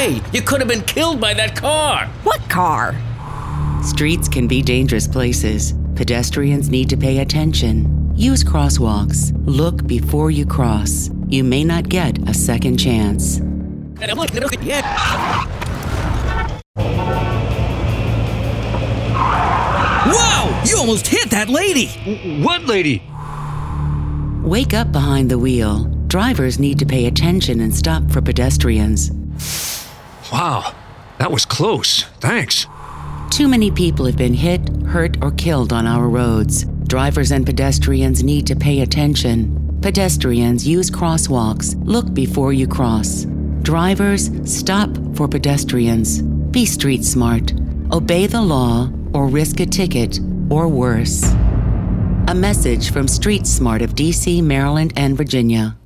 way! You could have been killed by that car! What car? Streets can be dangerous places. Pedestrians need to pay attention. Use crosswalks. Look before you cross. You may not get a second chance. Whoa! You almost hit that lady! What lady? Wake up behind the wheel. Drivers need to pay attention and stop for pedestrians. Wow, that was close. Thanks. Too many people have been hit, hurt, or killed on our roads. Drivers and pedestrians need to pay attention. Pedestrians use crosswalks. Look before you cross. Drivers, stop for pedestrians. Be street smart. Obey the law or risk a ticket or worse. A message from Street Smart of DC, Maryland, and Virginia.